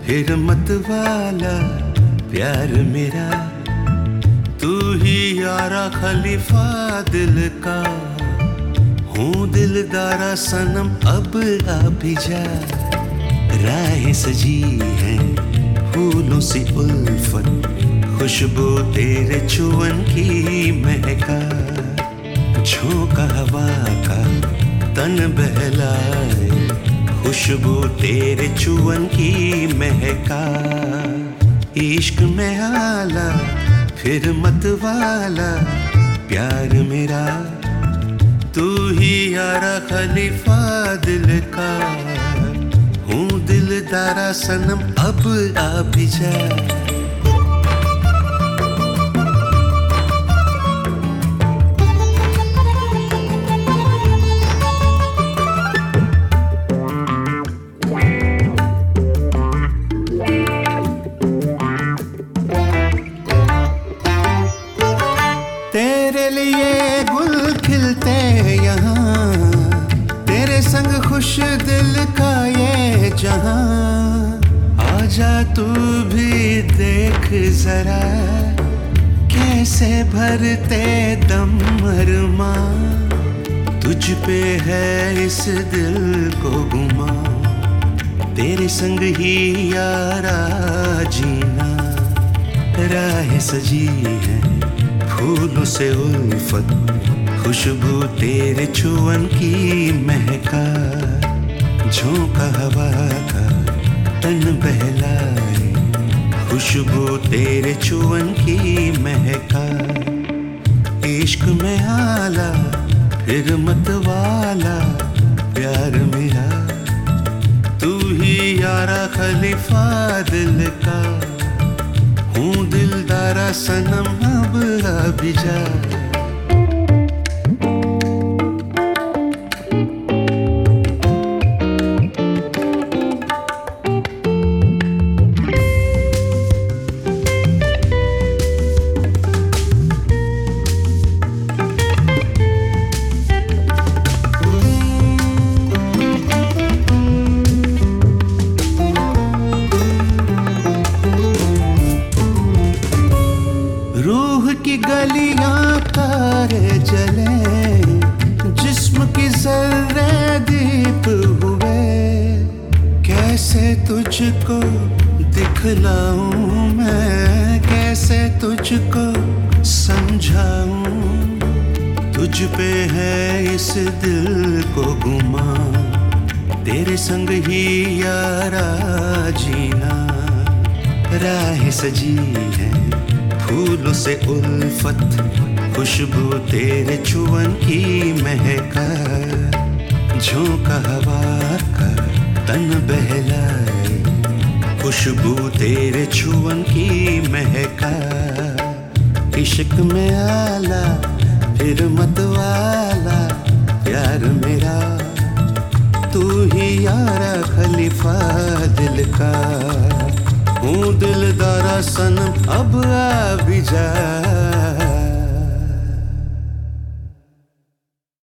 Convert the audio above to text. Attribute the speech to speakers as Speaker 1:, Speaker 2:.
Speaker 1: फिर मत वाला प्यार मेरा, तू ही यारा खलीफा दिल का। हूँ दिलदारा सनम अब आ भी जा, राहें सजी हैं फूलों से उल्फत, खुशबू तेरे चुवन की महका। झोंका हवा का तन बहलाए, खुशबू तेरे चुवन की महका। इश्क में आला फिर मत वाला प्यार मेरा, तू ही यारा खलीफा दिल का। हूँ दिलदारा सनम अब आ भी जा। तेरे लिए गुल खिलते यहाँ, तेरे संग खुश दिल का ये जहाँ। आजा तू भी देख जरा, कैसे भरते दम अरमां। तुझ पे है इस दिल को गुमा, तेरे संग ही यारा जीना। राहें सजी है फूलों से उल्फत, खुशबू तेरे चुवन की महका। झोंका हवा का तन बहलाए, खुशबू तेरे चुवन की महका। इश्क में आला फिर मत वाला प्यार मेरा, तू ही यारा खलीफा दिल का। हूँ दिलदारा सनम अब आ भी जा। रूह की गलियां तारे जले, जिस्म की जर्रे दीप हुए। कैसे तुझको दिखलाऊं मैं, कैसे तुझको समझाऊं। तुझ पे है इस दिल को गुमा, तेरे संग ही यारा जीना। राहें सजी है फूलों से उल्फत, खुशबू तेरे चुवन की महका। झोंका हवा का तन बहलाए, खुशबू तेरे चुवन की महका। इश्क में आला फिर मत वाला प्यार मेरा, तू ही यारा खलीफा दिल का। हूँ दिलदारा सनम अब आ भी जा।